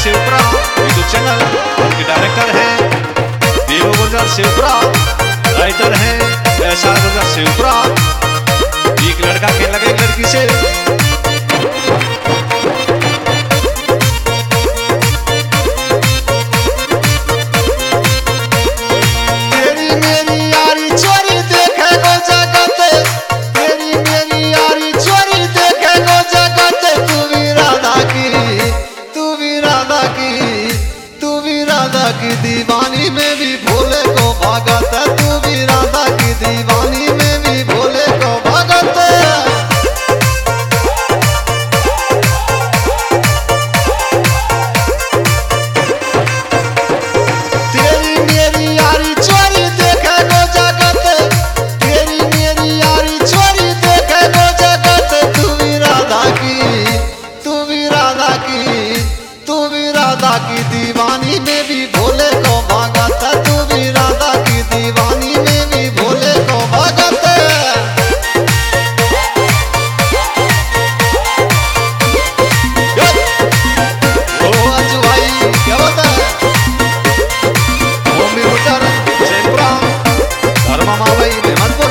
Shivpura YouTube channel, उनके director हैं Dev Gurjar Shivpura, writer हैं SR गुर्जर शिवपुरा। एक लड़का खेल लगे एक लड़की से। की दीवानी में भी भोले को भागत है, तू भी राधा की दीवानी में भी भोले को भागत है। तेरी मेरी यारी चोरी देखे गो जगत, तेरी मेरी यारी चोरी देखे गो जगत। तू भी राधा की, तू भी राधा की, तू भी राधा की दीवानी में भी भोले को भागत है, तू भी राधा की दीवानी में भी भोले को भागत है। ओ अजू भाई क्या होता है? ओमी रुटर जयपुरा, धर्मा मावई मेहमदपुर।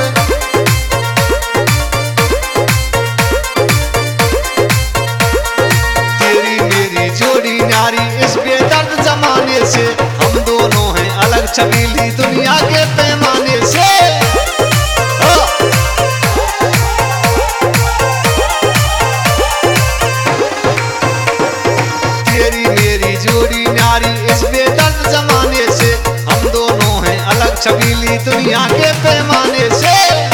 तेरी मेरी जोड़ी न्यारी इस बेदर्द जमाने से, हम दोनों हैं अलग छबीली दुनिया के पैमाने से। तेरी मेरी जोड़ी न्यारी इस बेदर्द जमाने से, हम दोनों हैं अलग छबीली दुनिया के पैमाने से।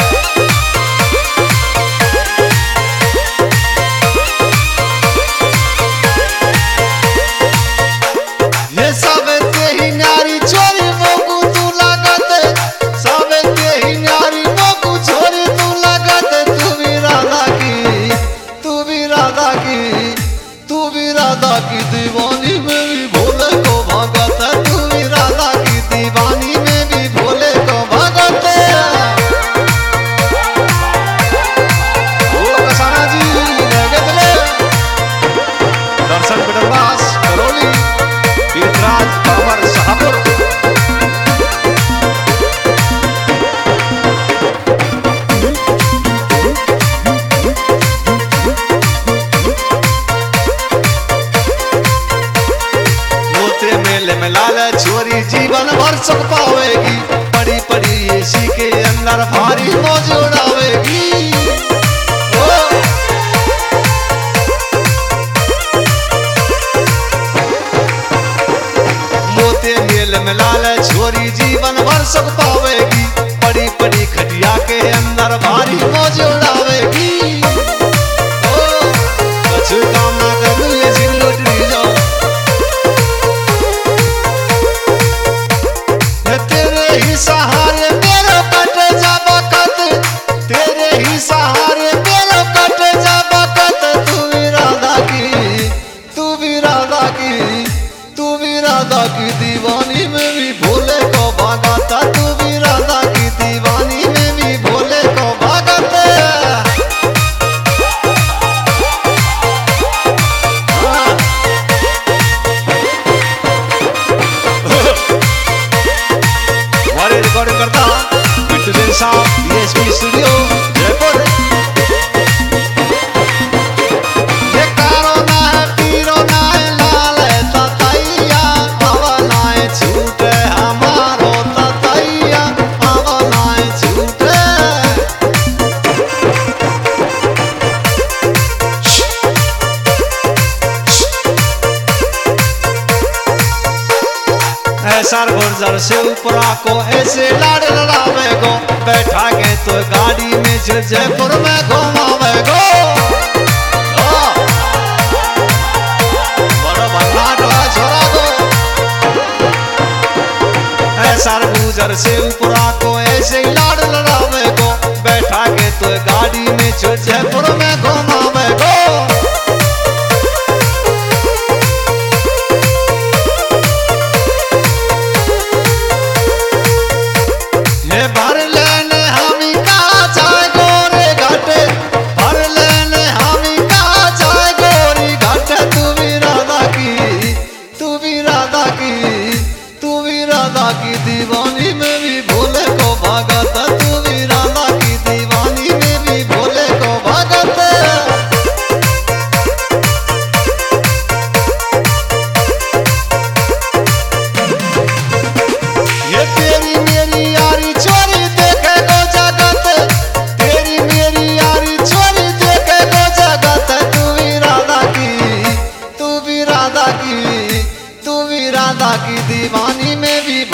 राधा की दीवानी में भी भोले को भागत है, तू भी राधा की दीवानी में भी भोले को भागत है। ओ कसाना जी लगे चले दर्शन बिडरवास करौली तीर्थराज पावर शाहपुर। में लाल छोरी जीवन भर सुख पावेगी, पड़ी पड़ी एसी के अंदर भारी मौज उड़ावेगी। मोते मेल में लाल छोरी जीवन भर सुख पावेगी, पड़ी पड़ी खटिया के अंदर भारी मौज उड़ावेगी। काम ना कर ले सिंह लौटरी जाओ। सहारे मेरो कट जा बकत, तेरे ही सहारे मेरो कट जा बकत। तू भी राधा की, तू भी राधा की, तू भी राधा की दीवानी में भी भोले को भागत है, तू भी राधा की दीवानी में भी भोले को भागत है। रिकॉर्डिंग करता बिट्टू जैन साहब DSP स्टूडियो जयपुर। ये कारो ना है पीरो ना है लाल है ततैया, हवा ना है छूटे हमारो ततैया, हवा ना है छूटे। SR गुर्जर शिवपुरा को ऐसे लाड़ लड़ावे गो, बैठा के तो गाड़ी में जयपुर में घुमावे गो। बड़ा भन्नाट छोरा गो। SR गुर्जर शिवपुरा को ऐसे लाड़ लड़ावे गो, बैठा के तो गाड़ी में जयपुर में घुमावे गो। भर लेने हमी का जाए गोरे घाटे, भर लेने हमी का जाए गोरी घाटे। तू भी राधा की, राधा की दीवानी में भी भोले को भगत, तू भी राधा की दीवानी में भी भोले को भगत। ये तेरी मेरी यारी छोरी देखे को जगत, तेरी मेरी यारी छोरी देखे को जगत। तू भी राधा की, तू भी राधा की, तू भी राधा की दीवानी में भी